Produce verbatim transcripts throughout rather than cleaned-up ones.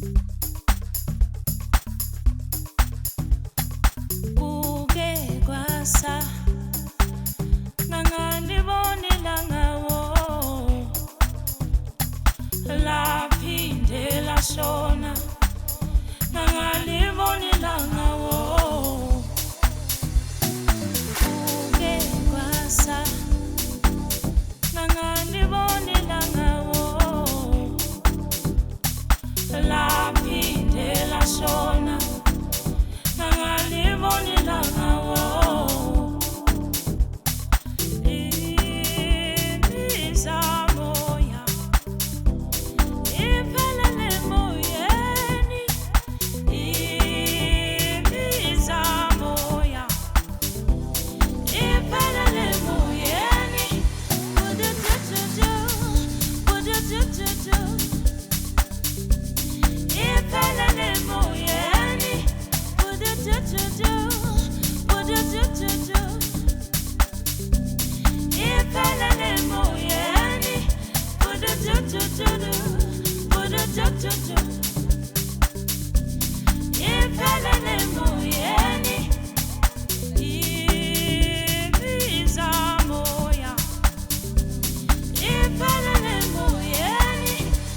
Kuke kwasa nangandibonela ngawo laphinde lashona nangalibonela ngawo kuke kwasa nangandibonela ngawo laphinde lashona nangalibonela ngawo imizamoya iphelele emoyeni imizamoya iphelele emoyeni Would-do-do-do-do, would-do-do-do-do. Iphelele emoyeni Would-do-do-do-do, would-do-do-do-do. Iphelele emoyeni Would-do-do-do-do, would-do-do-do-do. Iphelele emoyeni imizamoya iphelele emoyeni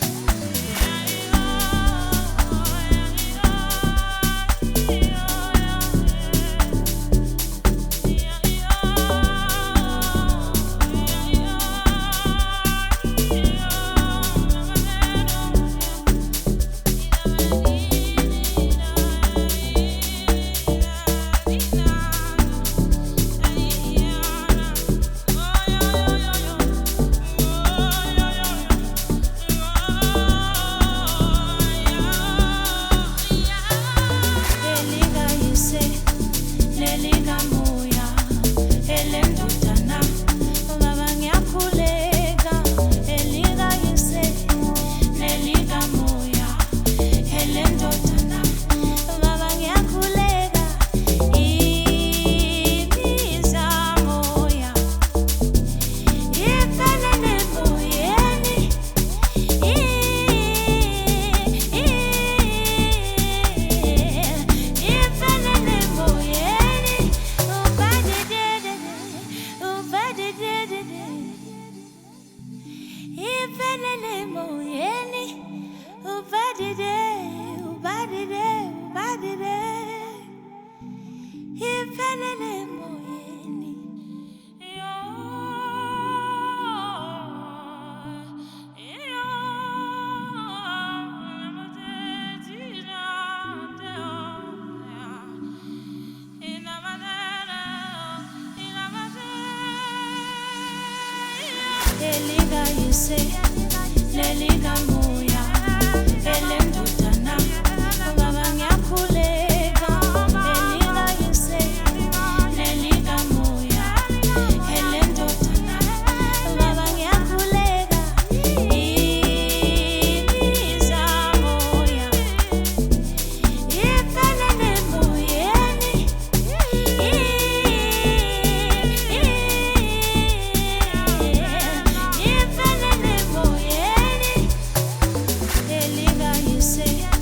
Iphelele emoyeni ubadide ubadide ubadide iphelele emoyeni yo yo Eliga yise, leliga moya, elendutana, baba ngiyakhuleka. Eliga yise, leliga moya, elendutana, baba ngiyakhuleka. Imizamoya, iphelele emoyeni. Iphelele emoyeni. Eliga yise